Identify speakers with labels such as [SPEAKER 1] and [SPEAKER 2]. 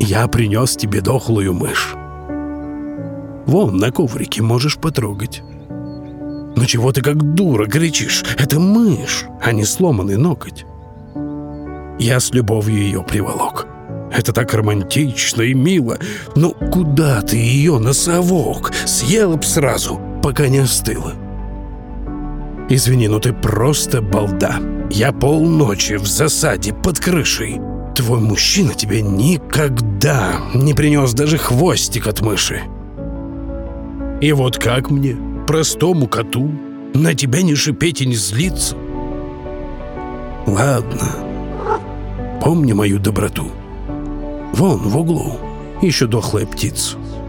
[SPEAKER 1] Я принес тебе дохлую мышь. Вон на коврике можешь потрогать. Ну чего ты как дура кричишь? Это мышь, а не сломанный ноготь. Я с любовью ее приволок. Это так романтично и мило. Ну куда ты ее на совок? Съела б сразу, пока не остыла. Извини, но ты просто балда. Я полночи в засаде под крышей. Твой мужчина тебе никогда не принес даже хвостик от мыши. И вот как мне, простому коту, на тебя не шипеть и не злиться? Ладно, помни мою доброту. Вон в углу еще дохлая птица.